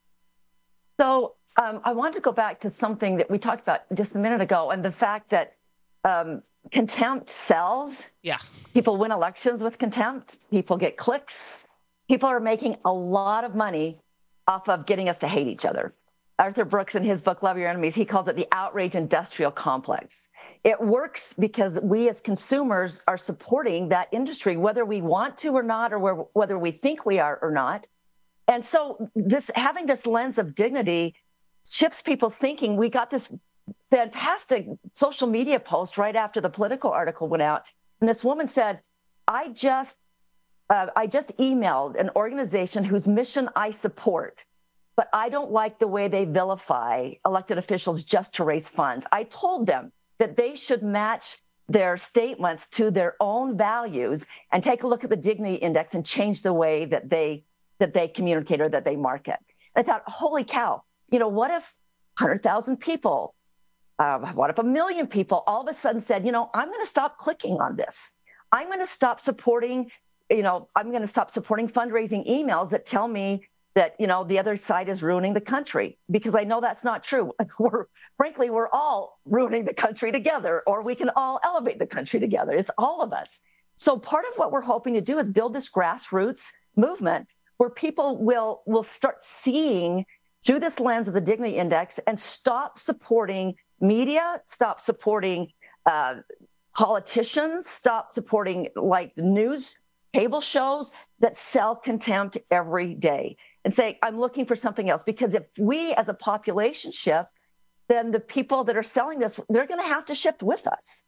So um, I wanted to go back to something that we talked about just a minute ago, and the fact that um, contempt sells. Yeah, people win elections with contempt. People get clicks. People are making a lot of money off of getting us to hate each other. Arthur Brooks, in his book, Love Your Enemies, he calls it the outrage industrial complex. It works because we as consumers are supporting that industry, whether we want to or not, or whether we think we are or not. And so this having this lens of dignity shifts people's thinking. We got this fantastic social media post right after the Politico article went out. And this woman said, I just Uh, I just emailed an organization whose mission I support, but I don't like the way they vilify elected officials just to raise funds. I told them that they should match their statements to their own values and take a look at the Dignity Index and change the way that they that they communicate or that they market. And I thought, holy cow, you know, what if one hundred thousand people, uh, what if a million people all of a sudden said, you know, I'm going to stop clicking on this. I'm going to stop supporting You know, I'm going to stop supporting fundraising emails that tell me that, you know, the other side is ruining the country, because I know that's not true. We're, frankly, we're all ruining the country together, or we can all elevate the country together. It's all of us. So part of what we're hoping to do is build this grassroots movement where people will will start seeing through this lens of the Dignity Index and stop supporting media, stop supporting uh, politicians, stop supporting like news cable shows that sell contempt every day, and say, I'm looking for something else. Because if we as a population shift, then the people that are selling this, they're going to have to shift with us.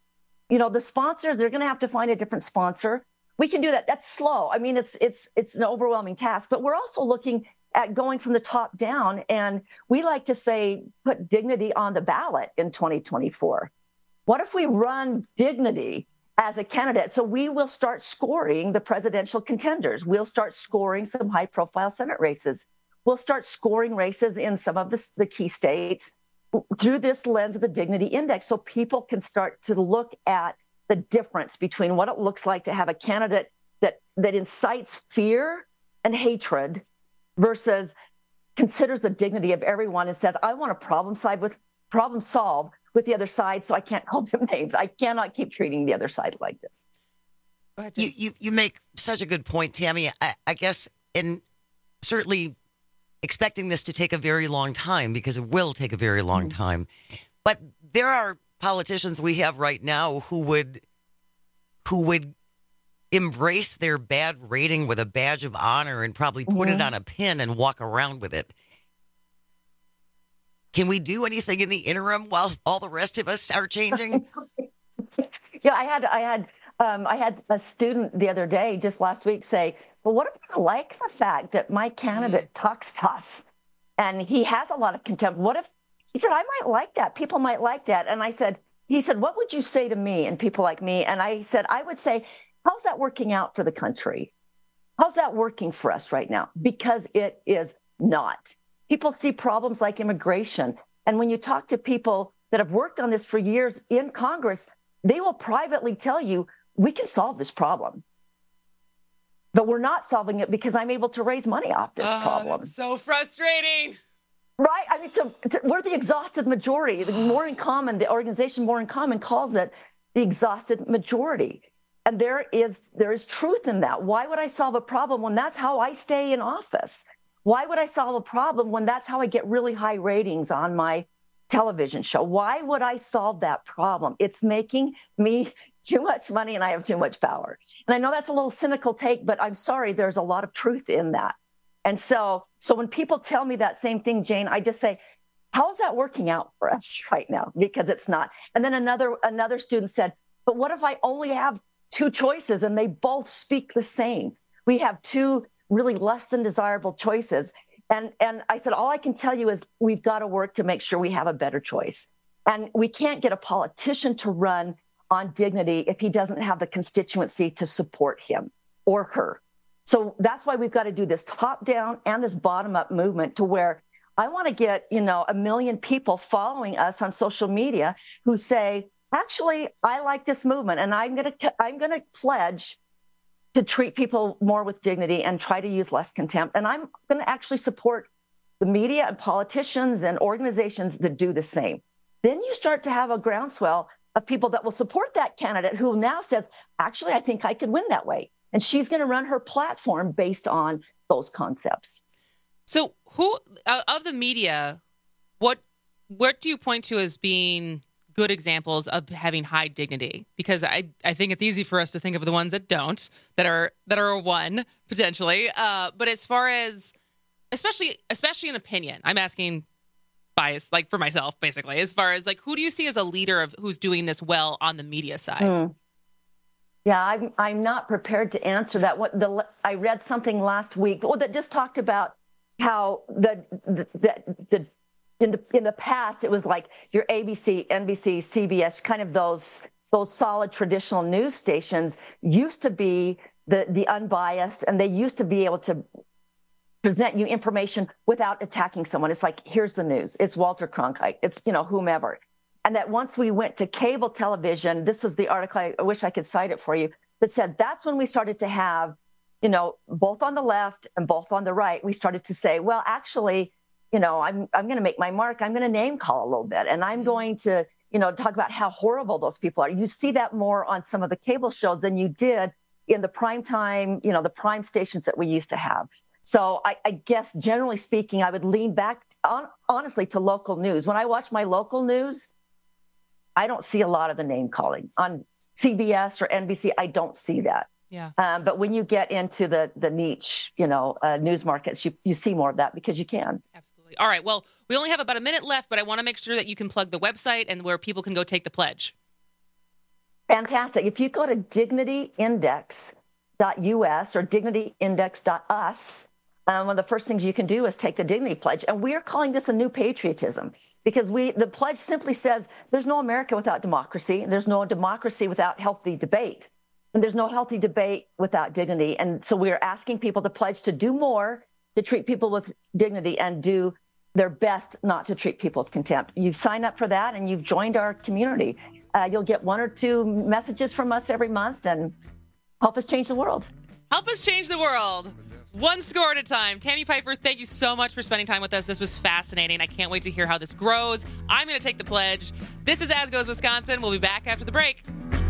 you know, the sponsor, they're going to have to find a different sponsor. We can do that. That's slow. I mean, it's it's it's an overwhelming task, but we're also looking at going from the top down. And we like to say, put dignity on the ballot in twenty twenty-four. What if we run dignity as a candidate? So we will start scoring the presidential contenders. We'll start scoring some high profile Senate races. We'll start scoring races in some of the, the key states through this lens of the Dignity Index, so people can start to look at the difference between what it looks like to have a candidate that that incites fear and hatred versus considers the dignity of everyone and says, I want to problem side with problem solve with the other side, so I can't call them names. I cannot keep treating the other side like this. You you, you make such a good point, Tammy. I, I guess in certainly expecting this to take a very long time, because it will take a very long mm-hmm. time. But there are politicians we have right now who would who would embrace their bad rating with a badge of honor and probably put mm-hmm. it on a pin and walk around with it. Can we do anything in the interim while all the rest of us are changing? yeah, I had I had um, I had a student the other day, just last week, say, well, what if I like the fact that my candidate mm. talks tough and he has a lot of contempt? What if, he said, I might like that. People might like that. And I said, he said, what would you say to me and people like me? And I said, I would say, how's that working out for the country? How's that working for us right now? Because it is not. People see problems like immigration. And when you talk to people that have worked on this for years in Congress, they will privately tell you, we can solve this problem. But we're not solving it because I'm able to raise money off this oh, problem. That's so frustrating. Right? I mean, to, to, we're the exhausted majority. The More in Common, the organization More in Common calls it the exhausted majority. And there is there is truth in that. Why would I solve a problem when that's how I stay in office? Why would I solve a problem when that's how I get really high ratings on my television show? Why would I solve that problem? It's making me too much money and I have too much power. And I know that's a little cynical take, but I'm sorry, there's a lot of truth in that. And so, so when people tell me that same thing, Jane, I just say, how's that working out for us right now? Because it's not. And then another another student said, but what if I only have two choices and they both speak the same? We have two really less than desirable choices. And, and I said, all I can tell you is we've got to work to make sure we have a better choice. And we can't get a politician to run on dignity if he doesn't have the constituency to support him or her. So that's why we've got to do this top down and this bottom up movement to where I want to get, you know, a million people following us on social media who say, actually, I like this movement and I'm going to, I'm going to pledge to treat people more with dignity and try to use less contempt. And I'm going to actually support the media and politicians and organizations that do the same. Then you start to have a groundswell of people that will support that candidate who now says, actually, I think I could win that way. And she's going to run her platform based on those concepts. So who uh, of the media, what what do you point to as being good examples of having high dignity? Because I, I think it's easy for us to think of the ones that don't, that are that are a one potentially. Uh, but as far as, especially especially in opinion, I'm asking bias, like for myself, basically, as far as like, who do you see as a leader of who's doing this well on the media side? Mm. Yeah, I'm I'm not prepared to answer that. What the I read something last week well, that just talked about how the the the, the in the in the past it was like your A B C, N B C, C B S, kind of those those solid traditional news stations used to be the the unbiased, and they used to be able to present you information without attacking someone. It's like, here's the news. It's Walter Cronkite. It's, you know, whomever. And that once we went to cable television, this was the article, I wish I could cite it for you, that said that's when we started to have, you know, both on the left and both on the right, we started to say, well, actually, you know, I'm I'm going to make my mark. I'm going to name call a little bit. And I'm going to, you know, talk about how horrible those people are. You see that more on some of the cable shows than you did in the prime time, you know, the prime stations that we used to have. So I, I guess, generally speaking, I would lean back, on, honestly, to local news. When I watch my local news, I don't see a lot of the name calling. On C B S or N B C, I don't see that. Yeah. Um, but when you get into the the niche, you know, uh, news markets, you, you see more of that because you can. Absolutely. All right. Well, we only have about a minute left, but I want to make sure that you can plug the website and where people can go take the pledge. Fantastic. If you go to dignity index dot U S or dignity index dot U S, um, one of the first things you can do is take the Dignity Pledge. And we are calling this a new patriotism because we the pledge simply says there's no America without democracy. There's no democracy without healthy debate. And there's no healthy debate without dignity. And so we are asking people to pledge to do more, to treat people with dignity, and do their best not to treat people with contempt. You've signed up for that and you've joined our community. Uh, you'll get one or two messages from us every month and help us change the world. Help us change the world. One score at a time. Tammy Piper, thank you so much for spending time with us. This was fascinating. I can't wait to hear how this grows. I'm going to take the pledge. This is As Goes Wisconsin. We'll be back after the break.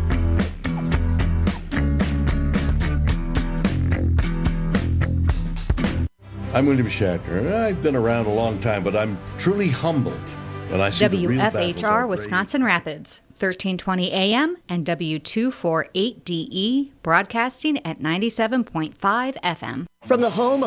I'm William Shatner. I've been around a long time, but I'm truly humbled when I see W F H R the real battles out Wisconsin Rapids, thirteen twenty A M and W two forty-eight D E, broadcasting at ninety-seven point five F M. From the home of